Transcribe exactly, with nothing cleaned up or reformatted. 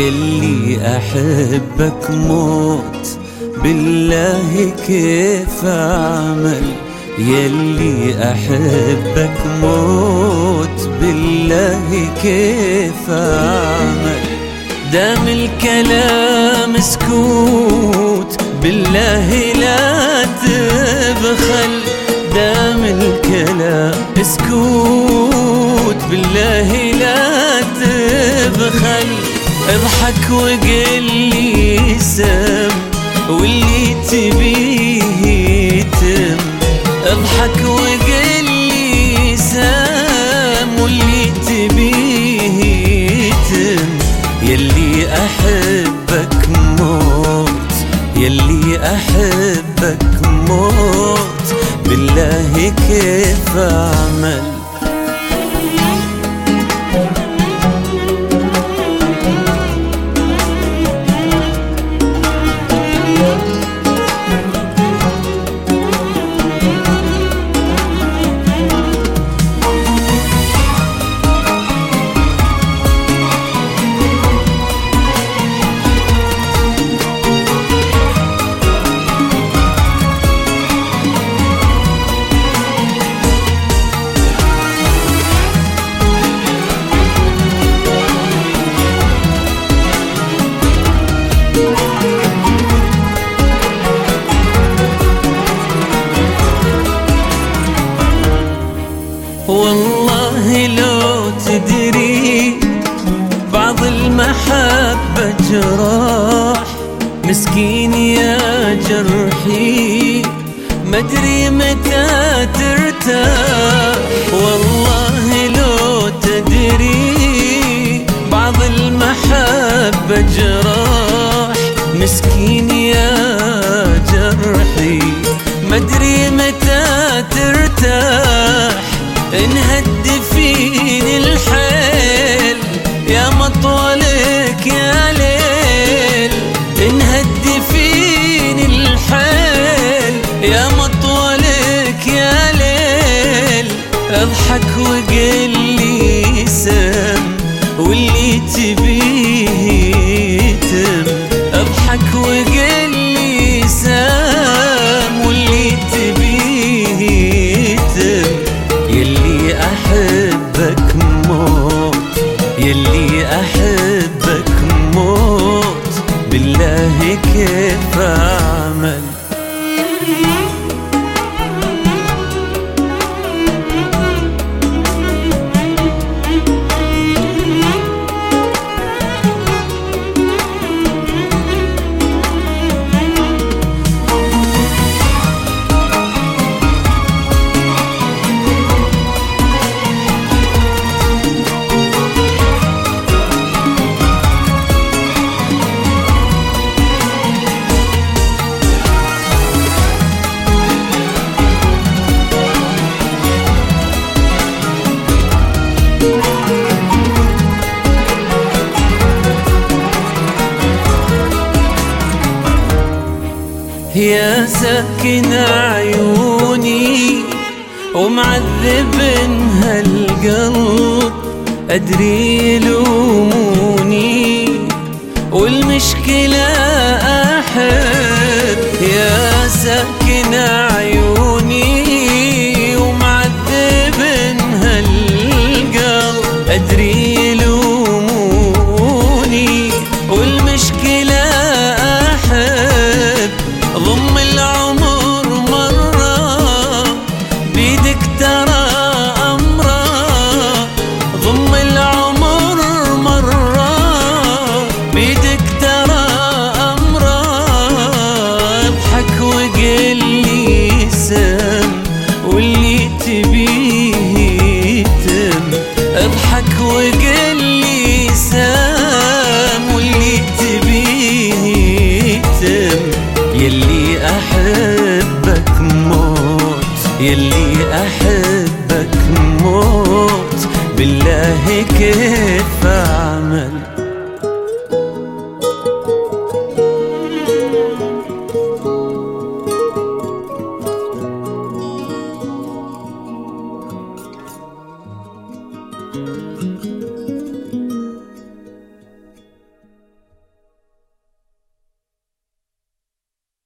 يلي أحبك موت، بالله كيف أعمل؟ يلي أحبك موت، بالله كيف أعمل؟ دام الكلام سكوت، بالله لا تبخل. دام الكلام سكوت، بالله لا تبخل. اضحك وقل لي سم، واللي تبيه يتم. اضحك وقل لي سم، واللي تبيه يتم. يلي أحبك موت، يلي أحبك موت، بالله كيف أعمل؟ والله لو تدري بعض المحبة جراح، مسكين يا جرحي مدري متى ترتاح. والله لو تدري بعض المحبة جراح، مسكين يا جرحي مدري متى ترتاح. انهد فيني الحيل يا مطولك يا ليل. انهد فيني الحيل يا مطولك يا ليل. اضحك وقل لي سم، واللي تبيه يتم. اضحك وقل لي سم، واللي تبيه يتم. يلي أحبك موت، يلي أحبك موت، بالله كيف أعمل؟ يا ساكن عيوني ومعذب هالقلب، أدري يلوموني والمشكلة أحب. يا ساكن عيوني ومعذب هالقلب، أدري يلوموني والمشكلة أحب. ضم العمر مرة بيدك ترى أمره. ضم العمر مرة بيدك ترى أمره. اضحك وقل لي سم، واللي تبيه يتم. اضحك وقل لي سم، واللي تبيه يتم. يلي أحبك موت، يلي أحبك موت، بالله كيف أعمل؟